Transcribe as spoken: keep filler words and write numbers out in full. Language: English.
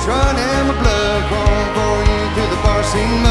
running my blood, going for you to the bar scene.